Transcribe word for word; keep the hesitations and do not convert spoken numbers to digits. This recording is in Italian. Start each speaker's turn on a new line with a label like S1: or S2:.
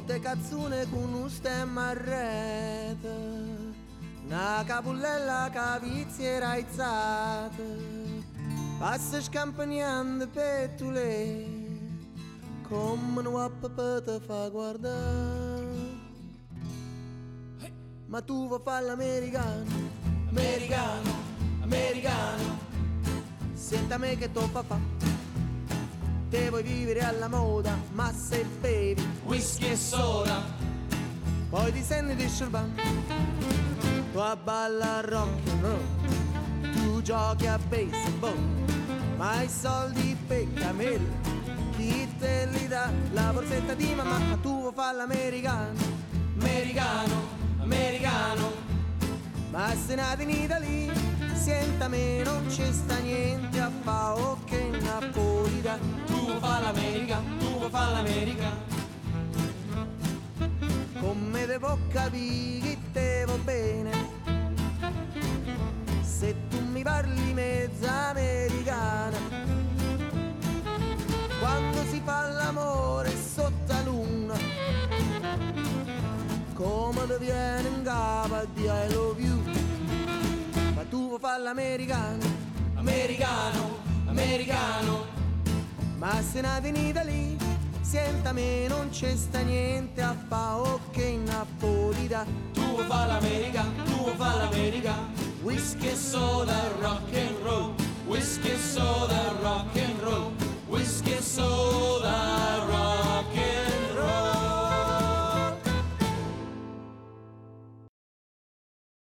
S1: molte cazzune con un stemma a rete, una capullella cavizziera aizzata, passa scampagnando pettule, come un uappa te fa guardare. Ma tu vuoi fare l'americano, americano, americano, senta me che t'ho fa fa. Te vuoi vivere alla moda, ma se bevi
S2: whisky e soda,
S1: poi ti senti disturbante. Tu a balla rock and roll, tu giochi a baseball, ma i soldi per cammelli chi te li dà? La borsetta di mamma. Ma tu vuoi fare l'americano,
S2: americano, americano,
S1: ma se nati in Italia, senta me non ci sta niente a fa' o che Napolita.
S2: Tu vuoi fare l'America, tu vuoi fare l'America,
S1: come devo capire che te va bene se tu mi parli mezza americana. Quando si fa l'amore sotto la luna, come ti viene in capo di I love you. Ma tu vuoi fare l'americano,
S2: americano, americano,
S1: ma se nati in Italia, senta me non c'è sta niente a fa' o che Napolita.
S2: tu vuoi fare l'America, tu vuoi fare l'America,
S1: Whisky
S2: che soda,